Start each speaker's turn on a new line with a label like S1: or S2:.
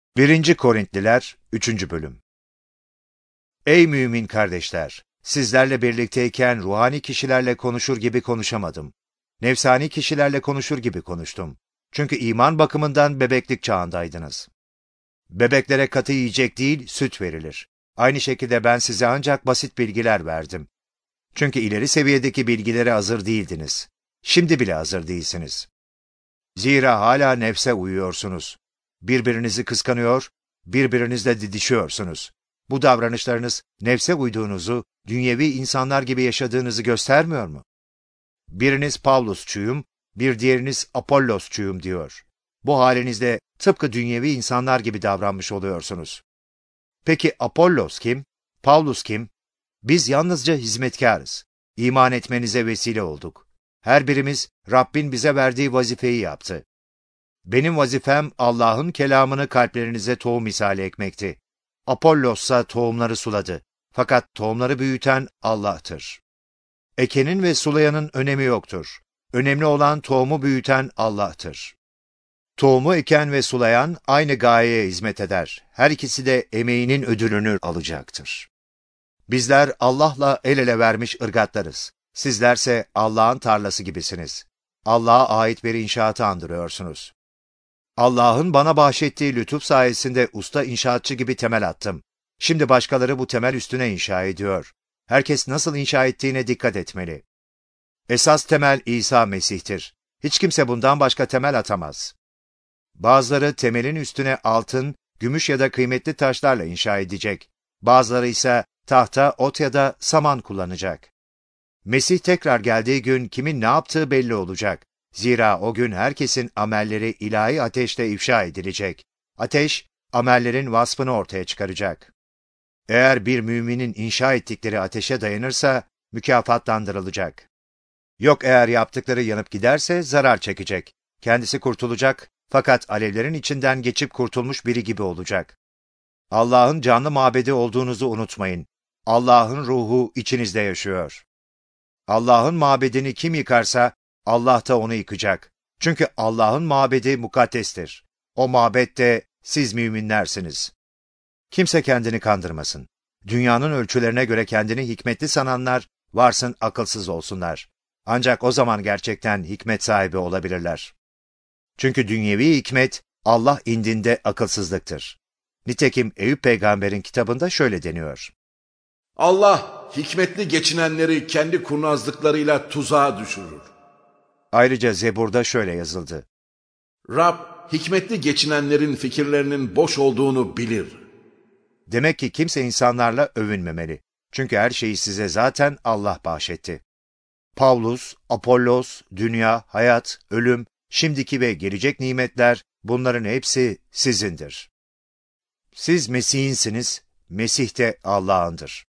S1: 1. Korintliler 3. Bölüm. Ey mümin kardeşler! Sizlerle birlikteyken ruhani kişilerle konuşur gibi konuşamadım. Nefsani kişilerle konuşur gibi konuştum. Çünkü iman bakımından bebeklik çağındaydınız. Bebeklere katı yiyecek değil, süt verilir. Aynı şekilde ben size ancak basit bilgiler verdim. Çünkü ileri seviyedeki bilgilere hazır değildiniz. Şimdi bile hazır değilsiniz. Zira hala nefse uyuyorsunuz. Birbirinizi kıskanıyor, birbirinizle didişiyorsunuz. Bu davranışlarınız nefse uyduğunuzu, dünyevi insanlar gibi yaşadığınızı göstermiyor mu? Biriniz Pavlusçuyum, bir diğeriniz Apollosçuyum diyor. Bu halinizde tıpkı dünyevi insanlar gibi davranmış oluyorsunuz. Peki Apollos kim? Pavlus kim? Biz yalnızca hizmetkarız. İman etmenize vesile olduk. Her birimiz Rabbin bize verdiği vazifeyi yaptı. Benim vazifem Allah'ın kelamını kalplerinize tohum misali ekmekti. Apollos'sa tohumları suladı. Fakat tohumları büyüten Allah'tır. Ekenin ve sulayanın önemi yoktur. Önemli olan tohumu büyüten Allah'tır. Tohumu eken ve sulayan aynı gayeye hizmet eder. Her ikisi de emeğinin ödülünü alacaktır. Bizler Allah'la el ele vermiş ırgatlarız. Sizlerse Allah'ın tarlası gibisiniz. Allah'a ait bir inşaatı andırıyorsunuz. Allah'ın bana bahşettiği lütuf sayesinde usta inşaatçı gibi temel attım. Şimdi başkaları bu temel üstüne inşa ediyor. Herkes nasıl inşa ettiğine dikkat etmeli. Esas temel İsa Mesih'tir. Hiç kimse bundan başka temel atamaz. Bazıları temelin üstüne altın, gümüş ya da kıymetli taşlarla inşa edecek. Bazıları ise tahta, ot ya da saman kullanacak. Mesih tekrar geldiği gün kimin ne yaptığı belli olacak. Zira o gün herkesin amelleri ilahi ateşte ifşa edilecek. Ateş, amellerin vasfını ortaya çıkaracak. Eğer bir müminin inşa ettikleri ateşe dayanırsa, mükafatlandırılacak. Yok eğer yaptıkları yanıp giderse zarar çekecek. Kendisi kurtulacak, fakat alevlerin içinden geçip kurtulmuş biri gibi olacak. Allah'ın canlı mabedi olduğunuzu unutmayın. Allah'ın ruhu içinizde yaşıyor. Allah'ın mabedini kim yıkarsa, Allah da onu yıkacak. Çünkü Allah'ın mabedi mukaddestir. O mabed de siz müminlersiniz. Kimse kendini kandırmasın. Dünyanın ölçülerine göre kendini hikmetli sananlar, varsın akılsız olsunlar. Ancak o zaman gerçekten hikmet sahibi olabilirler. Çünkü dünyevi hikmet, Allah indinde akılsızlıktır. Nitekim Eyüp peygamberin kitabında şöyle deniyor.
S2: Allah hikmetli geçinenleri kendi kurnazlıklarıyla tuzağa düşürür.
S1: Ayrıca Zebur'da şöyle yazıldı.
S2: Rab hikmetli geçinenlerin fikirlerinin boş olduğunu bilir.
S1: Demek ki kimse insanlarla övünmemeli. Çünkü her şeyi size zaten Allah bahşetti. Pavlus, Apollos, dünya, hayat, ölüm, şimdiki ve gelecek nimetler, bunların hepsi sizindir. Siz Mesih'insiniz, Mesih de Allah'ındır.